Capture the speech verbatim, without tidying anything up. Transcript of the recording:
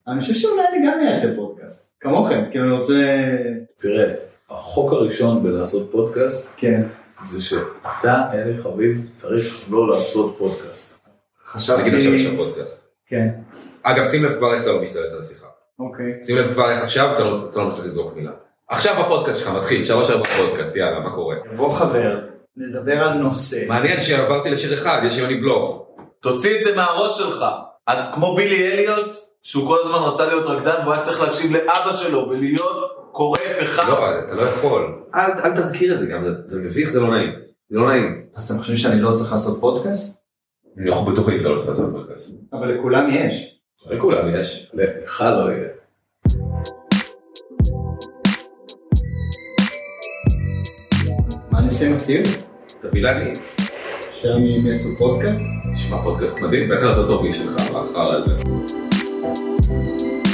אני חושב שאולי אני גם אעשה פודקאסט, כמוכם, כאילו אני רוצה... תראה, החוק הראשון בלעשות פודקאסט, כן. זה שאתה, אלי חביב, צריך לא לעשות פודקאסט. חשבתי... נגיד עכשיו יש לך פודקאסט. כן. אגב, שים לב כבר איך אתה לא משתלט על השיחה. אוקיי. שים לב כבר איך עכשיו אתה לא, אתה לא מצליח לזרוק מילה. עכשיו הפודקאסט שלך מתחיל, שלוש ארבע פודקאסט, יאללה, מה קורה? יבוא חבר, נדבר על נושא. מעניין שעברתי לשיר אחד, יש יוני בלוך. תוציא את זה מהראש שלך. כמו בילי אליוט, שהוא כל הזמן רצה להיות רקדן, והוא היה צריך להקשיב לאבא שלו, ולהיות קורא פחם. לא, אתה לא יכול. אל, אל תזכיר את זה גם, זה, זה מביך, זה לא נעים. זה לא נעים. אז אתם חושבים שאני לא צריך לעשות פודקאסט? אנחנו בטוחים שאתה לא צריך לעשות פודקאסט. אבל לכולם יש. לכולם יש. לך לא יהיה. מה אני עושה עם הציוד? תביא להגיד. שם עם עשו פודקאסט? תשמע פודקאסט מדהים, בטח יותר טוב משלך, לאחר הזה.